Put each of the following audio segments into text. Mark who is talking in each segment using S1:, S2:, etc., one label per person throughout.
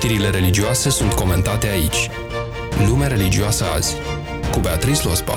S1: Știrile religioase sunt comentate aici. Lumea religioasă azi, cu Beatrice Lospa.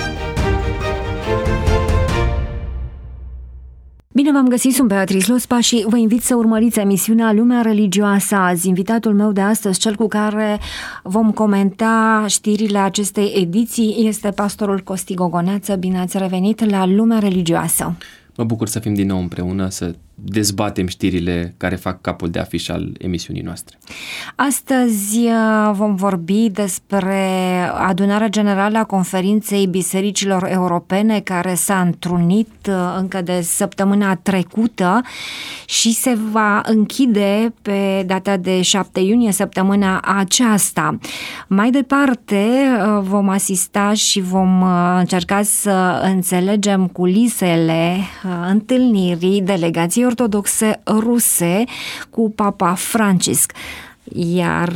S2: Bine v-am găsit, sunt Beatrice Lospa și vă invit să urmăriți emisiunea Lumea religioasă azi. Invitatul meu de astăzi, cel cu care vom comenta știrile acestei ediții, este pastorul Costi Gogoneață. Bine ați revenit la Lumea religioasă.
S3: Mă bucur să fim din nou împreună, să dezbatem știrile care fac capul de afiș al emisiunii noastre.
S2: Astăzi vom vorbi despre adunarea generală a Conferinței Bisericilor Europene, care s-a întrunit încă de săptămâna trecută și se va închide pe data de 7 iunie, săptămâna aceasta. Mai departe vom asista și vom încerca să înțelegem culisele întâlnirii delegației ortodoxe ruse cu Papa Francisc. Iar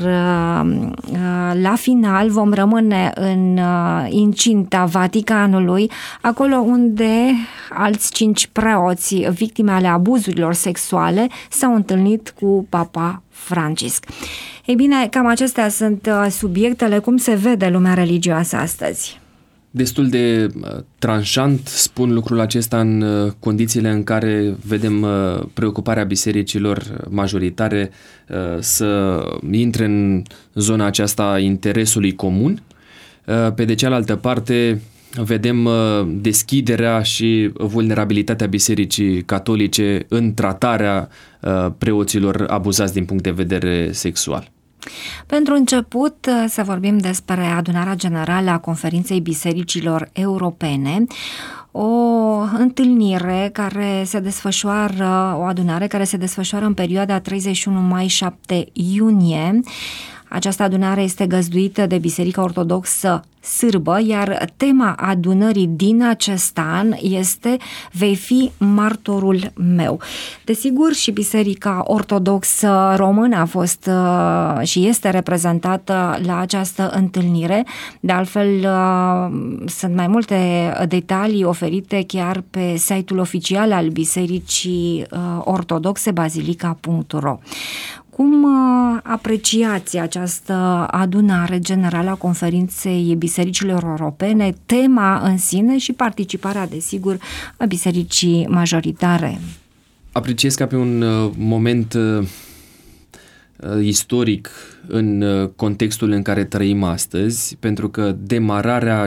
S2: la final vom rămâne în incinta Vaticanului, acolo unde alți 5 preoți victime ale abuzurilor sexuale s-au întâlnit cu Papa Francisc. Ei bine, cam acestea sunt subiectele. Cum se vede lumea religioasă astăzi?
S3: Destul de tranșant spun lucrul acesta în condițiile în care vedem preocuparea bisericilor majoritare să intre în zona aceasta a interesului comun. Pe de cealaltă parte, vedem deschiderea și vulnerabilitatea bisericii catolice în tratarea preoților abuzați din punct de vedere sexual.
S2: Pentru început să vorbim despre adunarea generală a Conferinței Bisericilor Europene, o întâlnire care se desfășoară, o adunare care se desfășoară în perioada 31 mai-7 iunie. Această adunare este găzduită de Biserica Ortodoxă Sârbă, iar tema adunării din acest an este "Vei fi martorul meu". Desigur, și Biserica Ortodoxă Română a fost și este reprezentată la această întâlnire. De altfel, sunt mai multe detalii oferite chiar pe site-ul oficial al Bisericii Ortodoxe, basilica.ro. Cum apreciați această adunare generală a Conferinței Bisericilor Europene, tema în sine și participarea, desigur, a bisericii majoritare?
S3: Apreciez ca pe un moment istoric în contextul în care trăim astăzi, pentru că demararea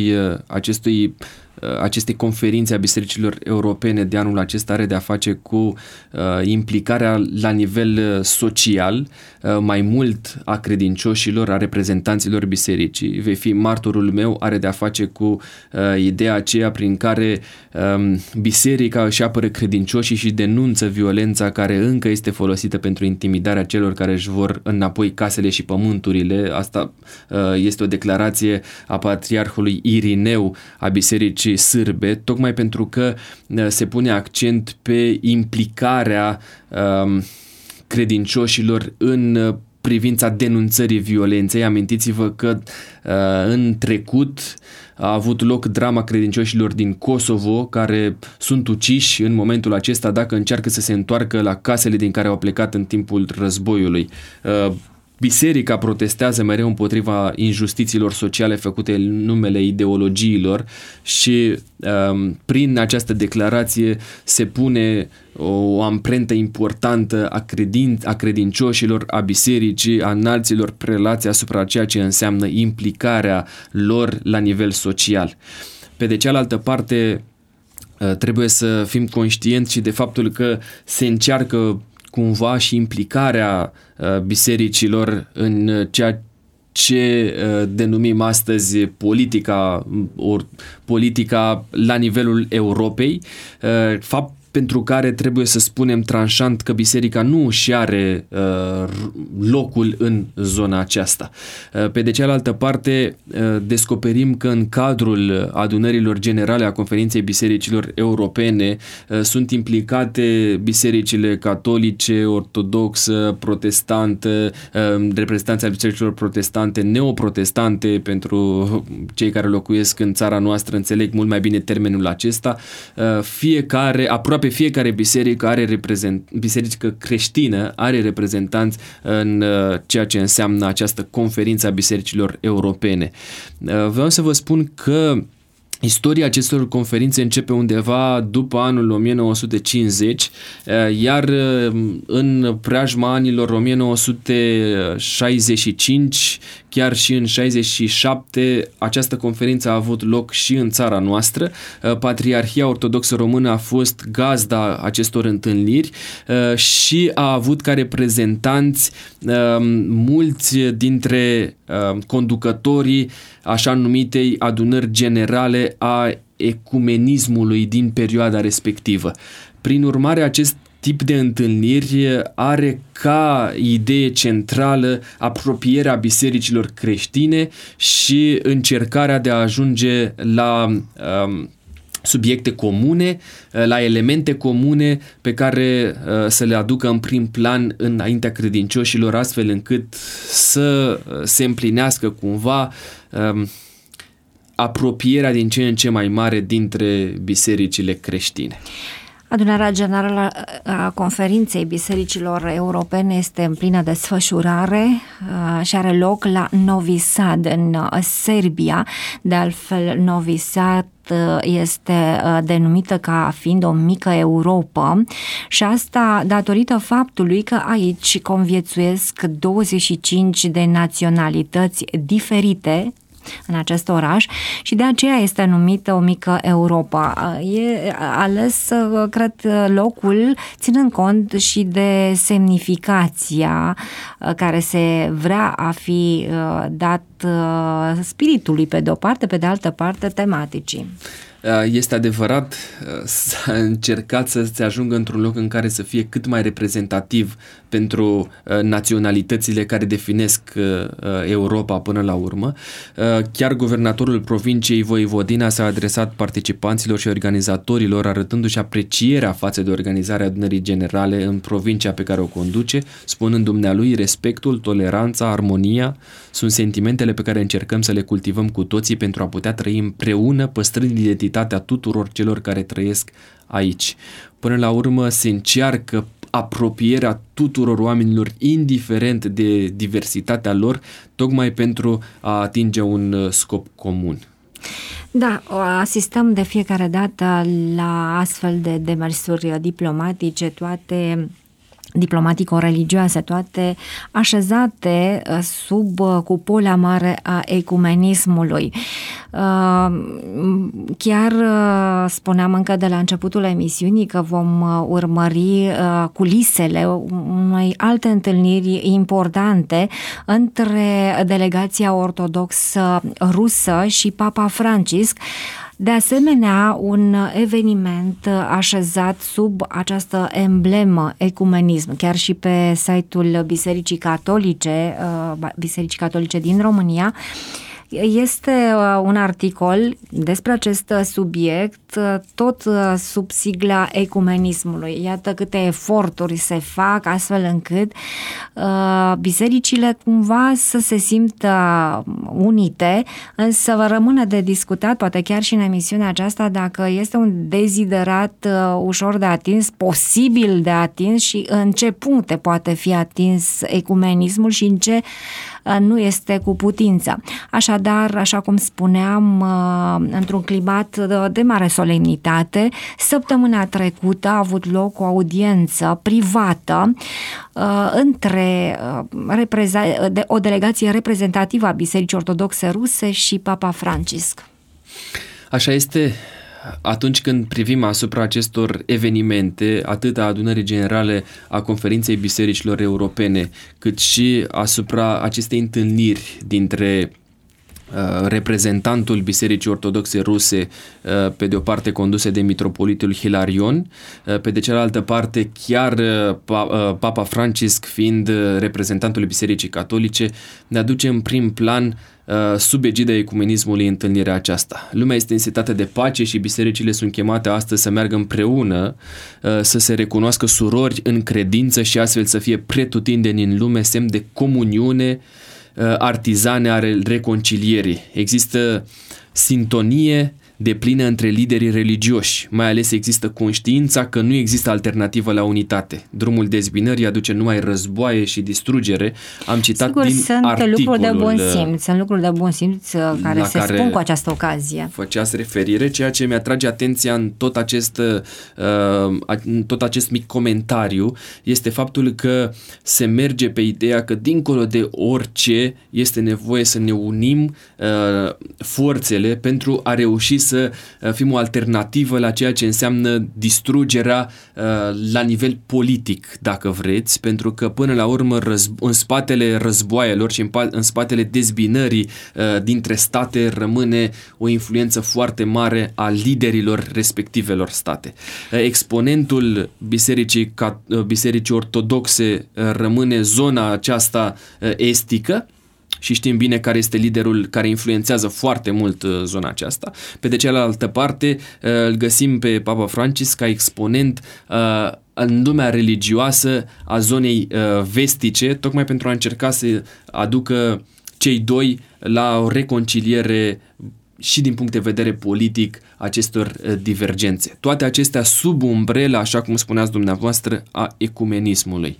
S3: acestei conferințe a bisericilor europene de anul acesta are de a face cu implicarea la nivel social mai mult a credincioșilor, a reprezentanților bisericii. Vei fi martorul meu are de a face cu ideea aceea prin care biserica își apără credincioșii și denunță violența care încă este folosită pentru intimidarea celor care își vor înapoi casele și pământurile. Asta este o declarație a patriarhului Irineu a bisericii sârbe, tocmai pentru că se pune accent pe implicarea credincioșilor în privința denunțării violenței. Amintiți-vă că în trecut a avut loc drama credincioșilor din Kosovo, care sunt uciși în momentul acesta dacă încearcă să se întoarcă la casele din care au plecat în timpul războiului. Biserica protestează mereu împotriva injustițiilor sociale făcute în numele ideologiilor și prin această declarație se pune o amprentă importantă a credincioșilor, a bisericii, a înalților prelați asupra ceea ce înseamnă implicarea lor la nivel social. Pe de cealaltă parte, trebuie să fim conștienți și de faptul că se încearcă cumva și implicarea bisericilor în ceea ce denumim astăzi politica la nivelul Europei, fapt pentru care trebuie să spunem tranșant că biserica nu își are locul în zona aceasta. Pe de cealaltă parte, descoperim că în cadrul adunărilor generale a Conferinței Bisericilor Europene sunt implicate bisericile catolice, ortodoxă, protestantă, reprezentanții al bisericilor protestante, neoprotestante, pentru cei care locuiesc în țara noastră înțeleg mult mai bine termenul acesta. Fiecare, aproape aproape fiecare biserică creștină are reprezentanți în ceea ce înseamnă această conferință a bisericilor europene. Vreau să vă spun că istoria acestor conferințe începe undeva după anul 1950, iar în preajma anilor 1965, chiar și în 67, această conferință a avut loc și în țara noastră. Patriarhia Ortodoxă Română a fost gazda acestor întâlniri și a avut ca reprezentanți mulți dintre conducătorii așa numitei adunări generale a ecumenismului din perioada respectivă. Prin urmare, acest tip de întâlniri are ca idee centrală apropierea bisericilor creștine și încercarea de a ajunge la subiecte comune, la elemente comune pe care să le aducă în prim plan înaintea credincioșilor, astfel încât să se împlinească cumva apropierea din ce în ce mai mare dintre bisericile creștine.
S2: Adunarea Generală a Conferinței Bisericilor Europene este în plină desfășurare și are loc la Novi Sad, în Serbia. De altfel, Novi Sad este denumită ca fiind o mică Europa și asta datorită faptului că aici conviețuiesc 25 de naționalități diferite în acest oraș și de aceea este numită o mică Europa. E ales, cred, locul ținând cont și de semnificația care se vrea a fi dat spiritului pe de o parte, pe de altă parte tematicii.
S3: Este adevărat, s-a încercat să se ajungă într-un loc în care să fie cât mai reprezentativ pentru naționalitățile care definesc Europa până la urmă. Chiar guvernatorul provinciei Voivodina s-a adresat participanților și organizatorilor arătându-și aprecierea față de organizarea adunării generale în provincia pe care o conduce, spunând dumnealui: respectul, toleranța, armonia sunt sentimentele pe care încercăm să le cultivăm cu toții pentru a putea trăi împreună, păstrând identitatea tuturor celor care trăiesc aici. Până la urmă se încearcă apropierea tuturor oamenilor, indiferent de diversitatea lor, tocmai pentru a atinge un scop comun.
S2: Da, asistăm de fiecare dată la astfel de demersuri diplomatice, toate diplomatico-religioase, toate așezate sub cupola mare a ecumenismului. Chiar spuneam încă de la începutul emisiunii că vom urmări culisele unei alte întâlniri importante între delegația ortodoxă rusă și Papa Francisc. De asemenea, un eveniment așezat sub această emblemă ecumenism, chiar și pe site-ul Bisericii Catolice din România, este un articol despre acest subiect, tot sub sigla ecumenismului. Iată câte eforturi se fac astfel încât bisericile cumva să se simtă unite, însă va rămâne de discutat, poate chiar și în emisiunea aceasta, dacă este un deziderat ușor de atins, posibil de atins și în ce puncte poate fi atins ecumenismul și în ce nu este cu putință. Așadar, așa cum spuneam, într-un climat de mare solemnitate, săptămâna trecută a avut loc o audiență privată între o delegație reprezentativă a Bisericii Ortodoxe Ruse și Papa Francisc.
S3: Așa este. Atunci când privim asupra acestor evenimente, atât a adunării generale a Conferinței Bisericilor Europene, cât și asupra acestei întâlniri dintre reprezentantul Bisericii Ortodoxe Ruse, pe de o parte conduse de mitropolitul Hilarion, pe de cealaltă parte chiar Papa Francisc fiind reprezentantul Bisericii Catolice, ne aduce în prim plan sub egida ecumenismului întâlnirea aceasta. Lumea este în stare de pace și bisericile sunt chemate astăzi să meargă împreună, să se recunoască surori în credință și astfel să fie pretutindeni în lume semn de comuniune, artizane ale reconcilierii. Există sintonie deplină între liderii religioși. Mai ales există conștiința că nu există alternativă la unitate. Drumul dezbinării aduce numai războaie și distrugere. Am citat
S2: Sigur,
S3: din
S2: sunt
S3: articolul
S2: lucruri de bun simț, sunt lucruri de bun simț care se spun cu această ocazie.
S3: Făceați referire, ceea ce mi-atrage atenția în tot acest mic comentariu este faptul că se merge pe ideea că dincolo de orice este nevoie să ne unim forțele pentru a reuși să fim o alternativă la ceea ce înseamnă distrugerea la nivel politic, dacă vreți, pentru că până la urmă în spatele războaielor și în spatele dezbinării dintre state rămâne o influență foarte mare a liderilor respectivelor state. Exponentul Bisericii Ortodoxe rămâne zona aceasta estică și știm bine care este liderul care influențează foarte mult zona aceasta. Pe de cealaltă parte îl găsim pe Papa Francis ca exponent în lumea religioasă a zonei vestice, tocmai pentru a încerca să aducă cei doi la o reconciliere și din punct de vedere politic acestor divergențe. Toate acestea sub umbrela, așa cum spuneați dumneavoastră, a ecumenismului.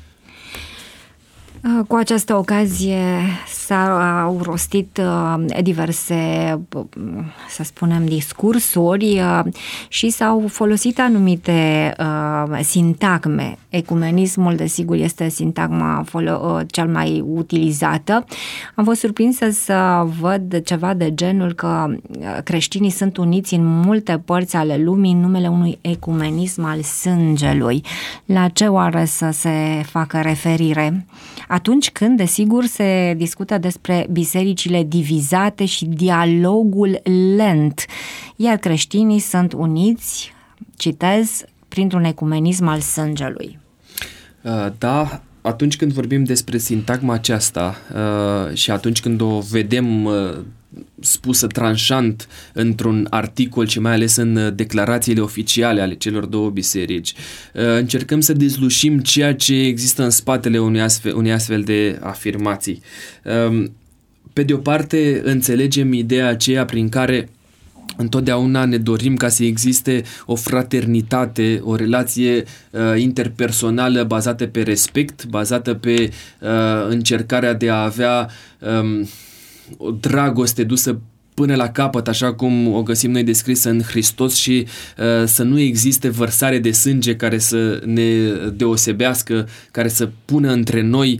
S2: Cu această ocazie s-au rostit diverse, să spunem, discursuri și s-au folosit anumite sintagme. Ecumenismul, desigur, este sintagma cel mai utilizată. Am fost surprinsă să văd ceva de genul că creștinii sunt uniți în multe părți ale lumii în numele unui ecumenism al sângelui. La ce oare să se facă referire? Atunci când, desigur, se discută despre bisericile divizate și dialogul lent, iar creștinii sunt uniți, citez, printr-un ecumenism al sângelui.
S3: Da, atunci când vorbim despre sintagma aceasta și atunci când o vedem spusă tranșant într-un articol și mai ales în declarațiile oficiale ale celor două biserici, încercăm să dezlușim ceea ce există în spatele unei astfel de afirmații. Pe de o parte, înțelegem ideea aceea prin care întotdeauna ne dorim ca să existe o fraternitate, o relație interpersonală bazată pe respect, bazată pe încercarea de a avea o dragoste dusă până la capăt, așa cum o găsim noi descrisă în Hristos și să nu existe vărsare de sânge care să ne deosebească, care să pună între noi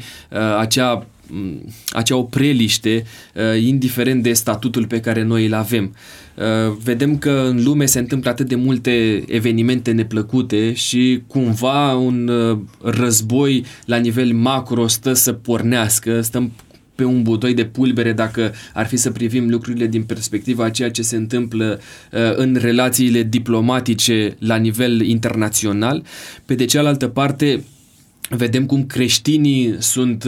S3: acea opreliște, indiferent de statutul pe care noi îl avem. Vedem că în lume se întâmplă atât de multe evenimente neplăcute și cumva un război la nivel macro stă să pornească, stăm pe un butoi de pulbere dacă ar fi să privim lucrurile din perspectiva a ceea ce se întâmplă în relațiile diplomatice la nivel internațional. Pe de cealaltă parte, vedem cum creștinii sunt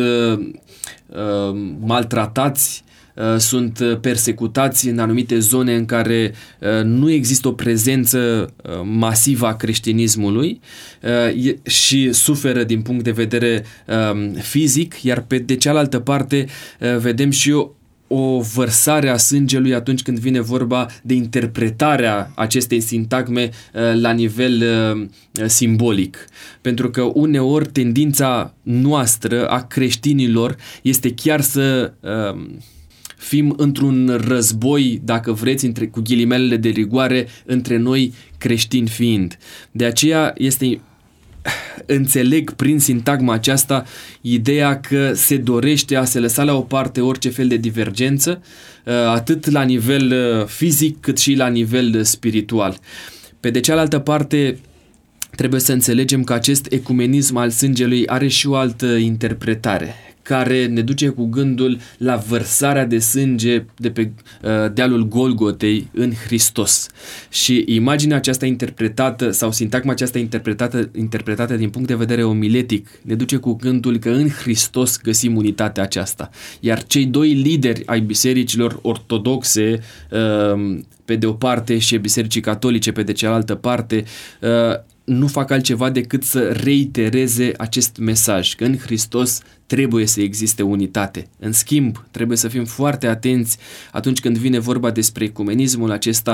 S3: maltratați, sunt persecutați în anumite zone în care nu există o prezență masivă a creștinismului și suferă din punct de vedere fizic, iar pe de cealaltă parte vedem și o vărsare a sângelui atunci când vine vorba de interpretarea acestei sintagme la nivel simbolic. Pentru că uneori tendința noastră a creștinilor este chiar să fim într-un război, dacă vreți, cu ghilimelele de rigoare, între noi creștini fiind. De aceea înțeleg prin sintagma aceasta ideea că se dorește a se lăsa la o parte orice fel de divergență, atât la nivel fizic cât și la nivel spiritual. Pe de cealaltă parte, trebuie să înțelegem că acest ecumenism al sângelui are și o altă interpretare, care ne duce cu gândul la vărsarea de sânge de pe dealul Golgotei în Hristos. Și imaginea aceasta interpretată sau sintagma aceasta interpretată din punct de vedere omiletic ne duce cu gândul că în Hristos găsim unitatea aceasta. Iar cei doi lideri ai bisericilor ortodoxe pe de o parte și bisericii catolice pe de cealaltă parte nu fac altceva decât să reitereze acest mesaj, că în Hristos trebuie să existe unitate. În schimb, trebuie să fim foarte atenți atunci când vine vorba despre ecumenismul acesta,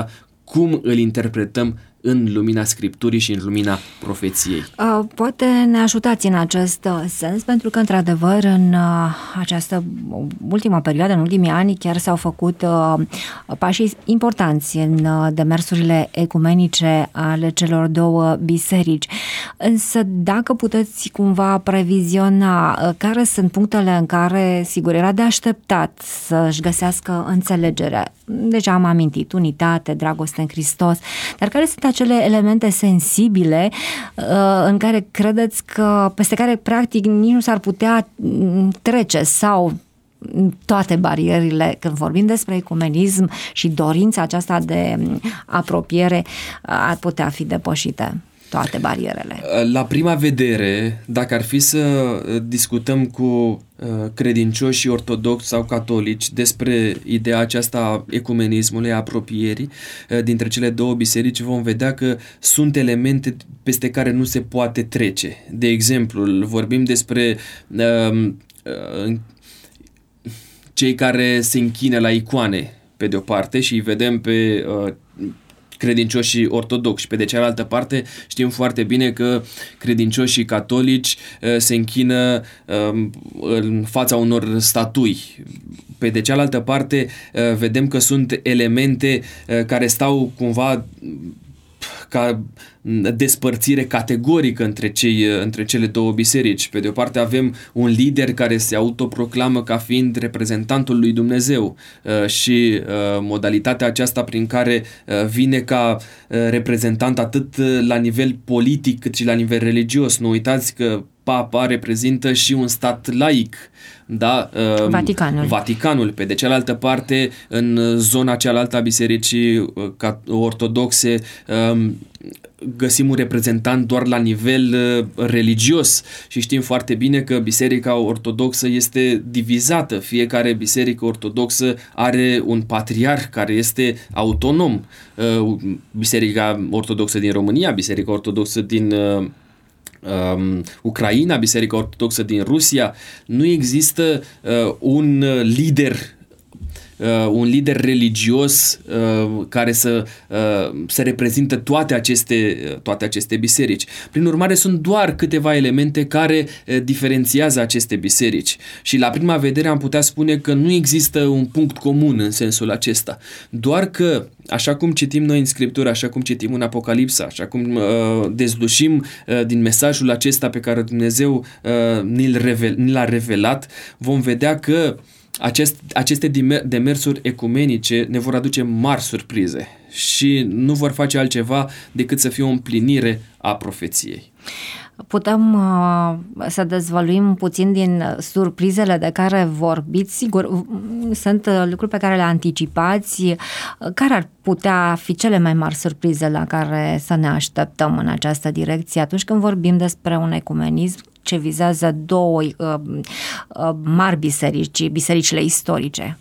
S3: cum îl interpretăm în lumina Scripturii și în lumina profeției.
S2: Poate ne ajutați în acest sens, pentru că, într-adevăr, în această ultimă perioadă, în ultimii ani, chiar s-au făcut pași importanți în demersurile ecumenice ale celor două biserici. Însă, dacă puteți cumva previziona care sunt punctele în care, sigur, era de așteptat să-și găsească înțelegere. Deja am amintit, unitate, dragoste în Hristos, dar care sunt acele elemente sensibile în care credeți că, peste care practic nici nu s-ar putea trece, sau toate barierele, când vorbim despre ecumenism și dorința aceasta de apropiere, ar putea fi depășite toate barierele?
S3: La prima vedere, dacă ar fi să discutăm cu credincioși ortodoxi sau catolici despre ideea aceasta a ecumenismului, a apropierii dintre cele două biserici, vom vedea că sunt elemente peste care nu se poate trece. De exemplu, vorbim despre cei care se închină la icoane, pe de o parte, și îi vedem pe credincioșii ortodoxi. Pe de cealaltă parte, știm foarte bine că credincioșii catolici se închină în fața unor statui. Pe de cealaltă parte, vedem că sunt elemente care stau cumva ca despărțire categorică între cele două biserici. Pe de o parte avem un lider care se autoproclamă ca fiind reprezentantul lui Dumnezeu și modalitatea aceasta prin care vine ca reprezentant atât la nivel politic cât și la nivel religios. Nu uitați că Papa reprezintă și un stat laic, da? Vaticanul. Pe de cealaltă parte, în zona cealaltă a bisericii ortodoxe, găsim un reprezentant doar la nivel religios și știm foarte bine că biserica ortodoxă este divizată. Fiecare biserică ortodoxă are un patriarh care este autonom. Biserica ortodoxă din România, biserica ortodoxă din Ucraina, biserica ortodoxă din Rusia. Nu există un lider religios care să reprezinte toate aceste biserici. Prin urmare, sunt doar câteva elemente care diferențiază aceste biserici. Și la prima vedere am putea spune că nu există un punct comun în sensul acesta. Doar că, așa cum citim noi în Scriptură, așa cum citim în Apocalipsa, așa cum dezlușim din mesajul acesta pe care Dumnezeu ni l-a revelat, vom vedea că aceste demersuri ecumenice ne vor aduce mari surprize și nu vor face altceva decât să fie o împlinire a profeției.
S2: Putem să dezvăluim puțin din surprizele de care vorbiți? Sigur, sunt lucruri pe care le anticipați. Care ar putea fi cele mai mari surprize la care să ne așteptăm în această direcție atunci când vorbim despre un ecumenism ce vizează două mari biserici, bisericile istorice?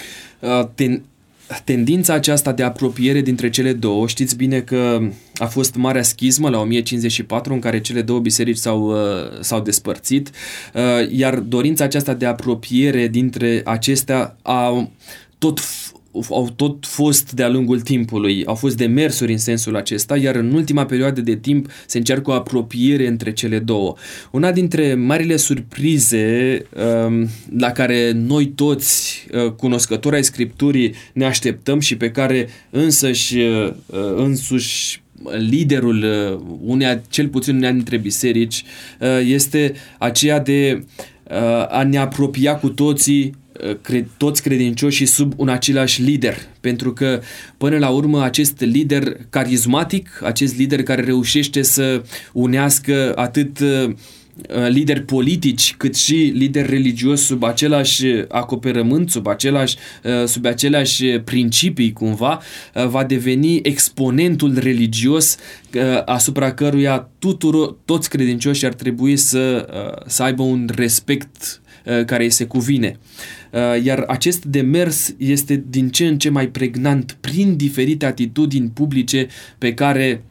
S3: Tendința aceasta de apropiere dintre cele două, știți bine că a fost marea schismă la 1054 în care cele două biserici s-au despărțit, iar dorința aceasta de apropiere dintre acestea au tot fost de-a lungul timpului, au fost demersuri în sensul acesta, iar în ultima perioadă de timp se încearcă o apropiere între cele două. Una dintre marile surprize la care noi toți, cunoscători ai Scripturii, ne așteptăm și pe care însuși liderul cel puțin uneia dintre biserici, este aceea de a ne apropia cu toți credincioșii sub un același lider, pentru că până la urmă acest lider carismatic, acest lider care reușește să unească atât lideri politici cât și lideri religios sub același acoperământ, sub aceleași principii cumva, va deveni exponentul religios asupra căruia toți credincioșii ar trebui să aibă un respect care îi se cuvine. Iar acest demers este din ce în ce mai pregnant prin diferite atitudini publice pe care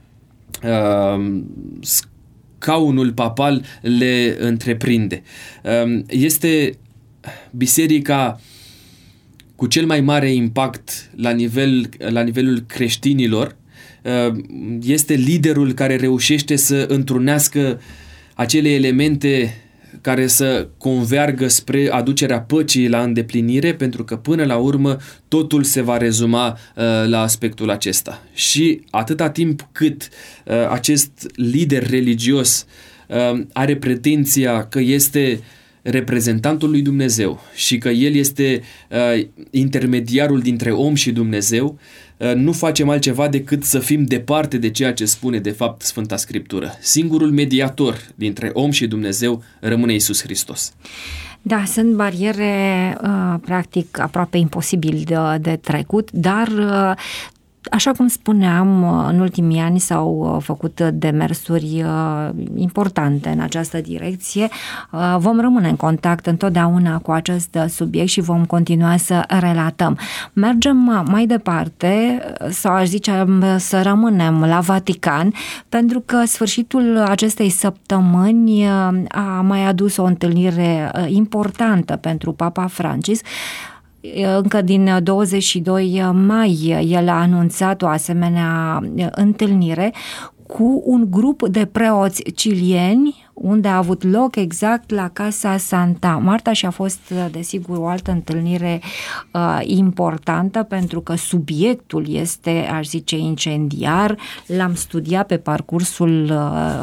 S3: scaunul papal le întreprinde. Este biserica cu cel mai mare impact la nivelul creștinilor este liderul care reușește să întrunească acele elemente care să convergă spre aducerea păcii la îndeplinire, pentru că până la urmă totul se va rezuma la aspectul acesta. Și atâta timp cât acest lider religios are pretenția că este reprezentantul lui Dumnezeu și că el este intermediarul dintre om și Dumnezeu, nu facem altceva decât să fim departe de ceea ce spune de fapt Sfânta Scriptură. Singurul mediator dintre om și Dumnezeu rămâne Iisus Hristos.
S2: Da, sunt bariere practic aproape imposibil de trecut, dar așa cum spuneam, în ultimii ani s-au făcut demersuri importante în această direcție. Vom rămâne în contact întotdeauna cu acest subiect și vom continua să relatăm. Mergem mai departe, sau aș zice să rămânem la Vatican, pentru că sfârșitul acestei săptămâni a mai adus o întâlnire importantă pentru Papa Francis. Încă din 22 mai el a anunțat o asemenea întâlnire cu un grup de preoți cilieni, unde a avut loc exact la Casa Santa Marta și a fost, desigur, o altă întâlnire importantă, pentru că subiectul este, aș zice, incendiar. L-am studiat pe parcursul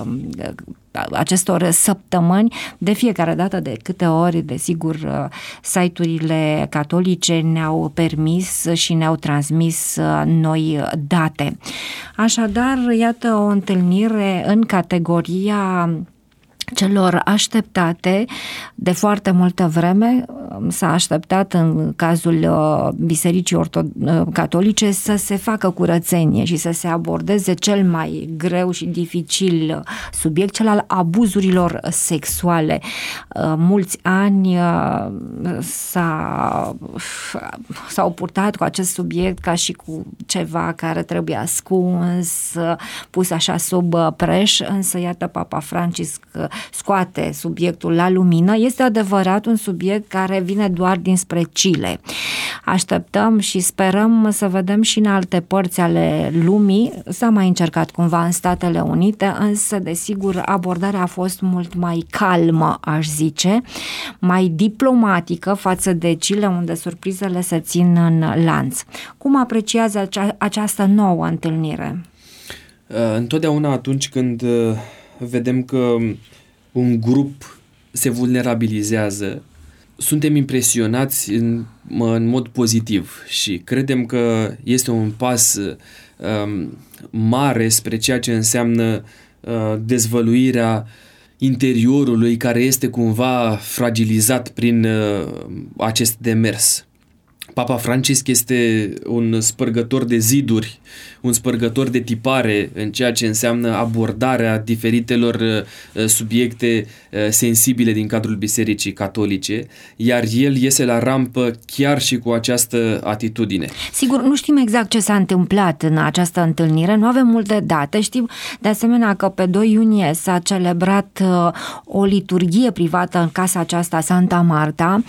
S2: acestor săptămâni, de fiecare dată, de câte ori, desigur, site-urile catolice ne-au permis și ne-au transmis noi date. Așadar, iată o întâlnire în categoria celor așteptate de foarte multă vreme. S-a așteptat în cazul Bisericii Catolice să se facă curățenie și să se abordeze cel mai greu și dificil subiect, cel al abuzurilor sexuale. Mulți ani s-au purtat cu acest subiect ca și cu ceva care trebuie ascuns, pus așa sub preș, însă iată Papa Francisc scoate subiectul la lumină. Este adevărat un subiect care vine doar dinspre Chile. Așteptăm și sperăm să vedem și în alte părți ale lumii. S-a mai încercat cumva în Statele Unite, însă, desigur, abordarea a fost mult mai calmă, aș zice, mai diplomatică față de Chile, unde surprizele se țin în lanț. Cum apreciază această nouă întâlnire?
S3: Întotdeauna atunci când vedem că un grup se vulnerabilizează, suntem impresionați în mod pozitiv și credem că este un pas mare spre ceea ce înseamnă dezvăluirea interiorului care este cumva fragilizat prin acest demers. Papa Francisc este un spărgător de ziduri, un spărgător de tipare în ceea ce înseamnă abordarea diferitelor subiecte sensibile din cadrul Bisericii Catolice, iar el iese la rampă chiar și cu această atitudine.
S2: Sigur, nu știm exact ce s-a întâmplat în această întâlnire, nu avem multe date. Știm de asemenea că pe 2 iunie s-a celebrat o liturghie privată în casa aceasta Santa Marta.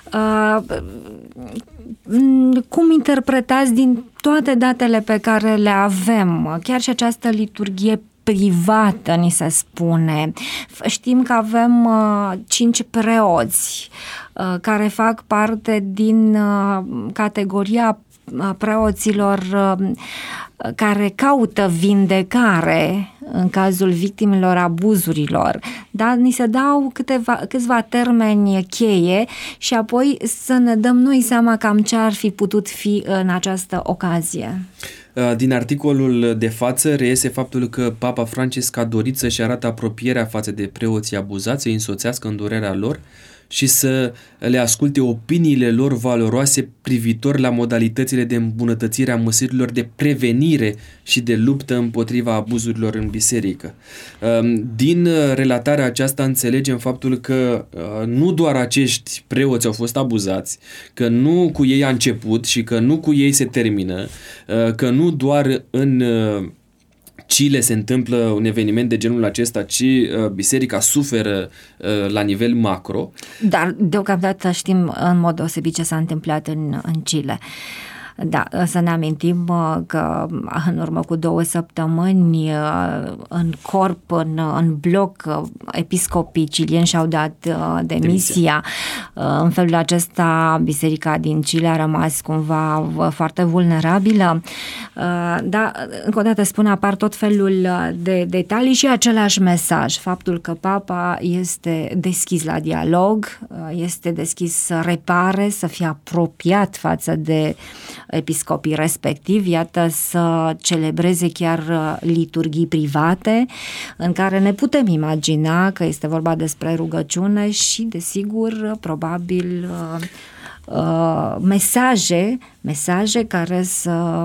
S2: Cum interpretați din toate datele pe care le avem, chiar și această liturghie privată, ni se spune? Știm că avem 5 preoți care fac parte din categoria preoților care caută vindecare în cazul victimelor abuzurilor, dar ni se dau câțiva termeni cheie și apoi să ne dăm noi seama cam ce ar fi putut fi în această ocazie.
S3: Din articolul de față reiese faptul că Papa Francisc a dorit să-și arate apropierea față de preoții abuzați, să-i însoțească în durerea lor și să le asculte opiniile lor valoroase privitor la modalitățile de îmbunătățire a măsurilor de prevenire și de luptă împotriva abuzurilor în biserică. Din relatarea aceasta înțelegem faptul că nu doar acești preoți au fost abuzați, că nu cu ei a început și că nu cu ei se termină, că nu doar în Chile se întâmplă un eveniment de genul acesta, ci biserica suferă la nivel macro.
S2: Dar deocamdată știm în mod deosebit ce s-a întâmplat în Chile. Da, să ne amintim că în urmă cu 2 săptămâni în corp, în bloc, episcopii cilieni și-au dat demisia. În felul acesta, biserica din Chile a rămas cumva foarte vulnerabilă. Da, încă o dată spun, apar tot felul de detalii și același mesaj, faptul că Papa este deschis la dialog, este deschis să repare, să fie apropiat față de episcopii respectivi, iată, să celebreze chiar liturghii private în care ne putem imagina că este vorba despre rugăciune și, desigur, probabil mesaje care să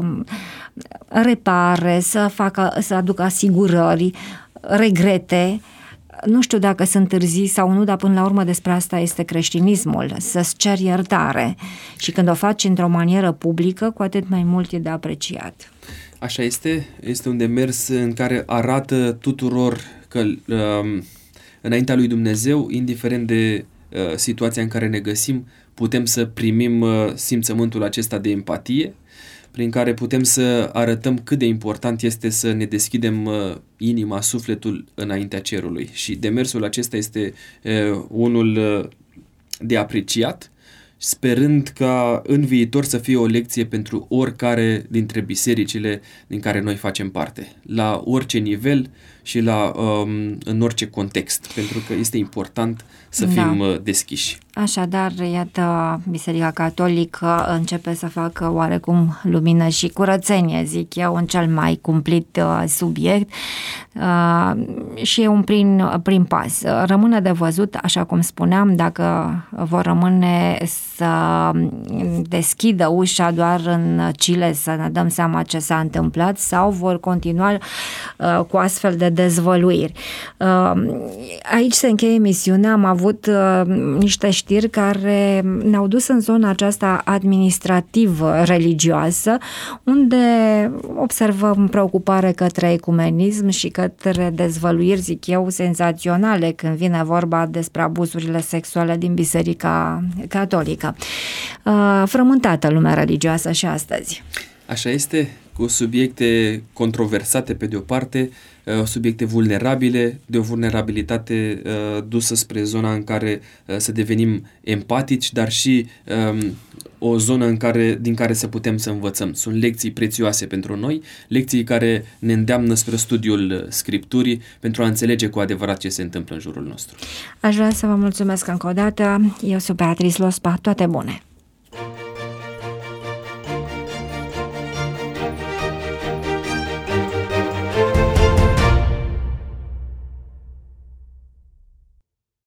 S2: repare, să aducă asigurări, regrete. Nu știu dacă sunt târzii sau nu, dar până la urmă despre asta este creștinismul, să-ți ceri iertare. Și când o faci într-o manieră publică, cu atât mai mult e de apreciat.
S3: Așa este un demers în care arată tuturor că înaintea lui Dumnezeu, indiferent de situația în care ne găsim, putem să primim simțământul acesta de empatie, prin care putem să arătăm cât de important este să ne deschidem inima, sufletul înaintea cerului. Și demersul acesta este unul de apreciat, sperând ca în viitor să fie o lecție pentru oricare dintre bisericile din care noi facem parte, la orice nivel și în orice context, pentru că este important să fim deschiși.
S2: Așadar, iată, Biserica Catolică începe să facă oarecum lumină și curățenie, zic eu, în cel mai cumplit subiect și e un prim pas. Rămâne de văzut, așa cum spuneam, dacă vor rămâne să deschidă ușa doar în Chile, să ne dăm seama ce s-a întâmplat, sau vor continua cu astfel de dezvăluiri. Aici se încheie emisiunea, am avut niște știri care ne-au dus în zona aceasta administrativ-religioasă, unde observăm preocupare către ecumenism și către dezvăluiri, zic eu, senzaționale când vine vorba despre abuzurile sexuale din Biserica Catolică. Frământată lumea religioasă și astăzi.
S3: Așa este, cu subiecte controversate pe de o parte, subiecte vulnerabile, de o vulnerabilitate dusă spre zona în care să devenim empatici, dar și o zonă din care să putem să învățăm. Sunt lecții prețioase pentru noi, lecții care ne îndeamnă spre studiul Scripturii pentru a înțelege cu adevărat ce se întâmplă în jurul nostru.
S2: Aș vrea să vă mulțumesc încă o dată. Eu sunt Beatrice Lospa. Toate bune!